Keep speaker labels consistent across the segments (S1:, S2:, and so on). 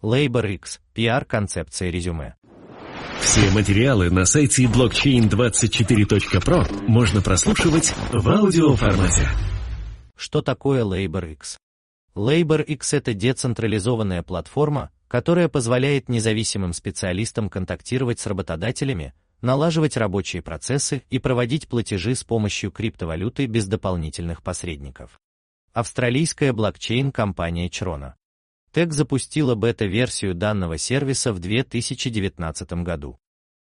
S1: LaborX, PR-концепция резюме.
S2: Все материалы на сайте blockchain24.pro можно прослушивать в аудиоформате.
S1: Что такое LaborX? LaborX — это децентрализованная платформа, которая позволяет независимым специалистам контактировать с работодателями, налаживать рабочие процессы и проводить платежи с помощью криптовалюты без дополнительных посредников. Австралийская блокчейн-компания Chrono Tech запустила бета-версию данного сервиса в 2019 году.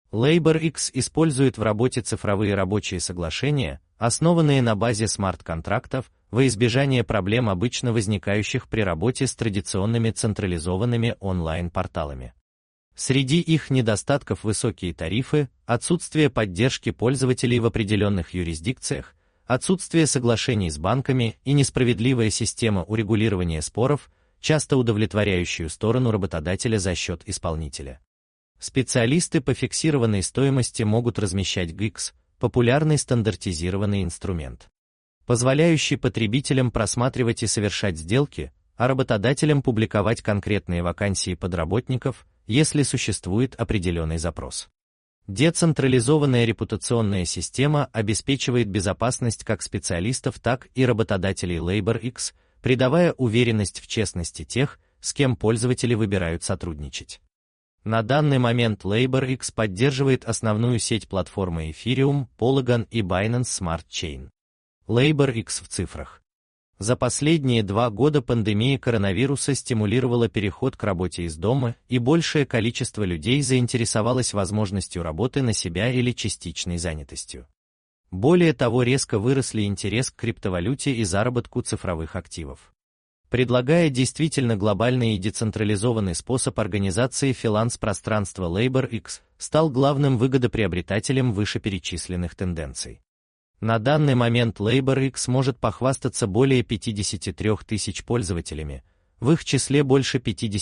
S1: LaborX использует в работе цифровые рабочие соглашения, основанные на базе смарт-контрактов, во избежание проблем, обычно возникающих при работе с традиционными централизованными онлайн-порталами. Среди их недостатков высокие тарифы, отсутствие поддержки пользователей в определенных юрисдикциях, отсутствие соглашений с банками и несправедливая система урегулирования споров, часто удовлетворяющую сторону работодателя за счет исполнителя. Специалисты по фиксированной стоимости могут размещать GIGs, популярный стандартизированный инструмент, позволяющий потребителям просматривать и совершать сделки, а работодателям публиковать конкретные вакансии подработников, если существует определенный запрос. Децентрализованная репутационная система обеспечивает безопасность как специалистов, так и работодателей LaborX, придавая уверенность в честности тех, с кем пользователи выбирают сотрудничать. На данный момент LaborX поддерживает основную сеть платформы Ethereum, Polygon и Binance Smart Chain. LaborX в цифрах. За последние 2 года пандемия коронавируса стимулировала переход к работе из дома, и большее количество людей заинтересовалось возможностью работы на себя или частичной занятостью. Более того, резко выросли интерес к криптовалюте и заработку цифровых активов. Предлагая действительно глобальный и децентрализованный способ организации фриланс-пространства, LaborX стал главным выгодоприобретателем вышеперечисленных тенденций. На данный момент LaborX может похвастаться более 53 тысяч пользователями, в их числе больше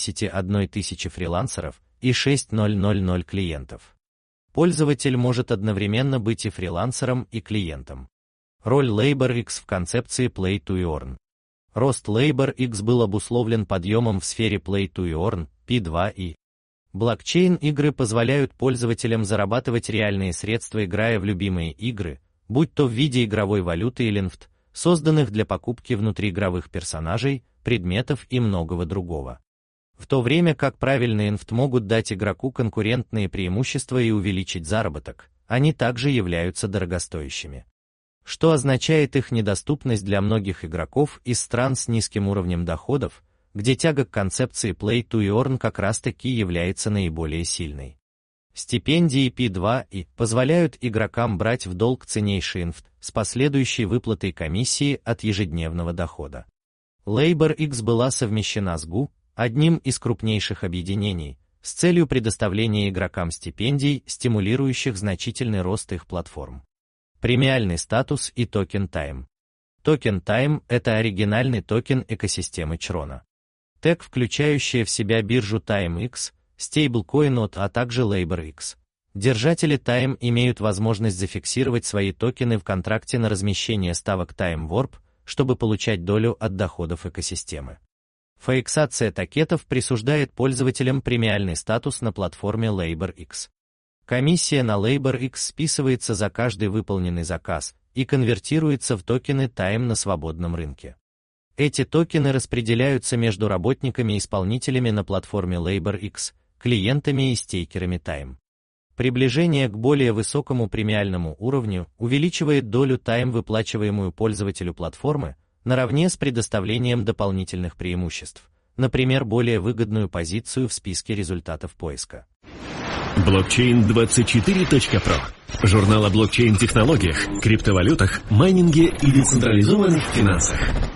S1: 51 тысячи фрилансеров и 6000 клиентов. Пользователь может одновременно быть и фрилансером, и клиентом. Роль LaborX в концепции Play to Earn. Рост LaborX был обусловлен подъемом в сфере Play to Earn, P2 и блокчейн-игры позволяют пользователям зарабатывать реальные средства, играя в любимые игры, будь то в виде игровой валюты или NFT, созданных для покупки внутриигровых персонажей, предметов и многого другого. В то время как правильные NFT могут дать игроку конкурентные преимущества и увеличить заработок, они также являются дорогостоящими, что означает их недоступность для многих игроков из стран с низким уровнем доходов, где тяга к концепции Play to Earn как раз-таки является наиболее сильной. Стипендии P2 и позволяют игрокам брать в долг ценнейший NFT с последующей выплатой комиссии от ежедневного дохода. LaborX была совмещена с GU, одним из крупнейших объединений, с целью предоставления игрокам стипендий, стимулирующих значительный рост их платформ. Премиальный статус и токен Time. Токен Time — это оригинальный токен экосистемы Chrono Tech, включающая в себя биржу TimeX, стейблкоин, а также LaborX. Держатели Time имеют возможность зафиксировать свои токены в контракте на размещение ставок Time Warp, чтобы получать долю от доходов экосистемы. Фаиксация токетов присуждает пользователям премиальный статус на платформе LaborX. Комиссия на LaborX списывается за каждый выполненный заказ и конвертируется в токены Time на свободном рынке. Эти токены распределяются между работниками-исполнителями на платформе LaborX, клиентами и стейкерами Time. Приближение к более высокому премиальному уровню увеличивает долю Time, выплачиваемую пользователю платформы, наравне с предоставлением дополнительных преимуществ, например, более выгодную позицию в списке результатов поиска.
S2: Blockchain24.pro. Журнал о блокчейн-технологиях, криптовалютах, майнинге и децентрализованных финансах.